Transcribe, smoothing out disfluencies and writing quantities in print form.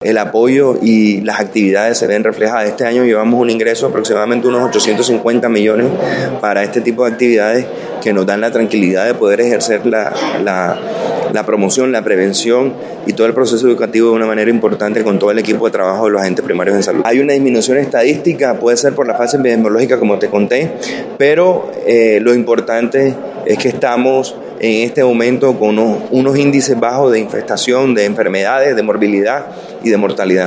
El apoyo y las actividades se ven reflejadas. Este año llevamos un ingreso de aproximadamente unos 850 millones para este tipo de actividades que nos dan la tranquilidad de poder ejercer la promoción, la prevención y todo el proceso educativo de una manera importante con todo el equipo de trabajo de los agentes primarios en salud. Hay una disminución estadística, puede ser por la fase epidemiológica como te conté, pero lo importante es que estamos en este momento con unos índices bajos de infestación, de enfermedades, de morbilidad y de mortalidad.